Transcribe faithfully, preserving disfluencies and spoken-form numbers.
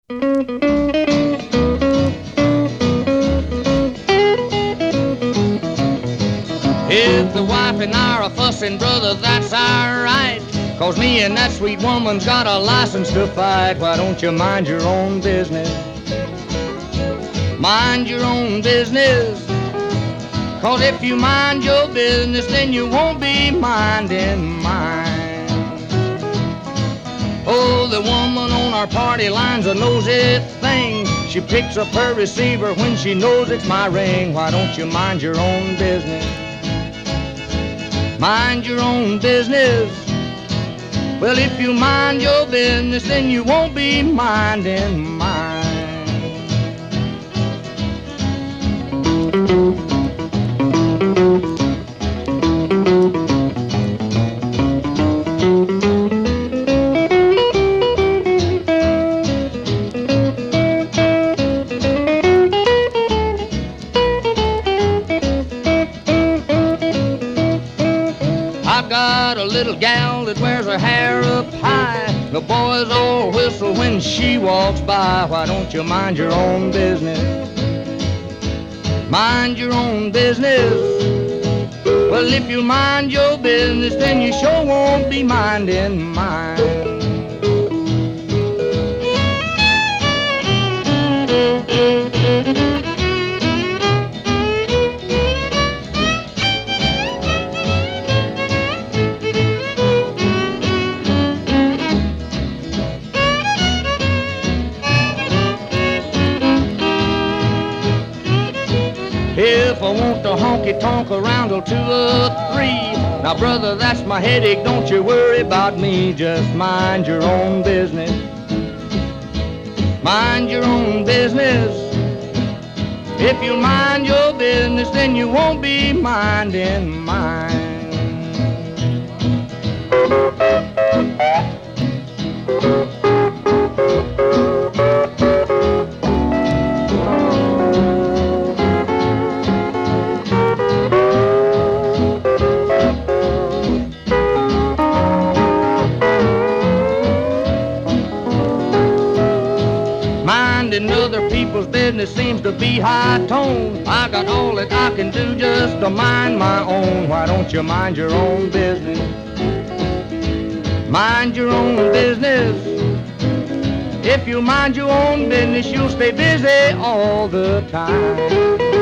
If the wife and I are a fussin', brother, that's alright. 'Cause me and that sweet woman's got a license to fight. Why don't you mind your own business? Mind your own business. 'Cause if you mind your business, then you won't be minding mine. Oh, the woman on our party line's a nosy thing. She picks up her receiver when she knows it's my ring. Why don't you mind your own business? Mind your own business. Well, if you mind your business, then you won't be minding mine. I've got a little gal that wears her hair up high. The boys all whistle when she walks by. Why don't you mind your own business? Mind your own business. Well, if you mind your business, then you sure won't be minding mine. If I want to honky-tonk around till two or three, now, brother, that's my headache. Don't you worry about me. Just mind your own business. Mind your own business. If you mind your business, then you won't be minding mine. Minding other people's business seems to be high tone. I got all that I can do just to mind my own. Why don't you mind your own business? Mind your own business. If you mind your own business, you'll stay busy all the time.